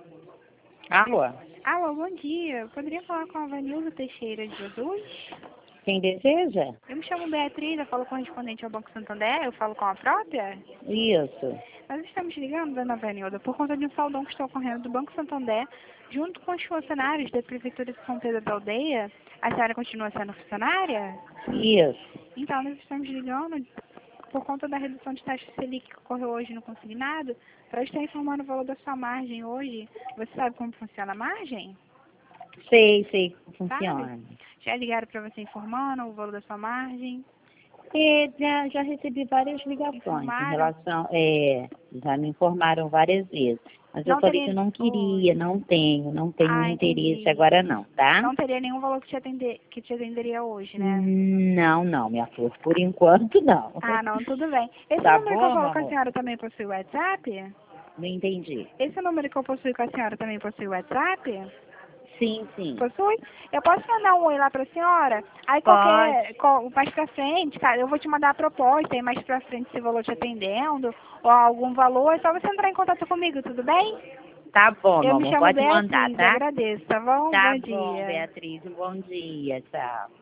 Alô? Alô, bom dia. Eu poderia falar com a Vanilza Teixeira de Jesus? Quem deseja? Eu me chamo Beatriz, eu falo correspondente ao Banco Santander, eu falo com a própria? Isso. Nós estamos ligando, dona Vanilda, por conta de um saldão que está ocorrendo do Banco Santander, junto com os funcionários da Prefeitura de São Pedro da Aldeia. A senhora continua sendo funcionária? Isso. Então, nós estamos ligando por conta da redução de taxa Selic que ocorreu hoje no consignado, para estar informando o valor da sua margem hoje. Você sabe como funciona a margem? Sei como Sabe? funciona. Já ligaram para você informando o valor da sua margem? E já recebi várias ligações em Informaram? relação, já me informaram várias vezes. Mas eu Não falei que teria... eu não Oi. queria, não tenho interesse Entendi. agora não, tá? Não teria nenhum valor que te atenderia hoje, né? Não, minha flor, por enquanto não. Ah, não, tudo bem. Esse Tá número que eu bom, meu falo com a amor? senhora também possui WhatsApp? Não entendi. Esse número que eu possuo com a senhora também possui WhatsApp? Sim. Possui? Eu posso mandar um oi lá pra senhora? Aí Pode. mais pra frente, cara, eu vou te mandar a proposta, aí mais pra frente se o valor te atendendo, ou algum valor, é só você entrar em contato comigo, tudo bem? Tá bom, Eu meu me amor, chamo pode mandar, Beatriz, tá? agradeço, tá bom? Tá Bom bom, dia. Beatriz, um bom dia, tchau.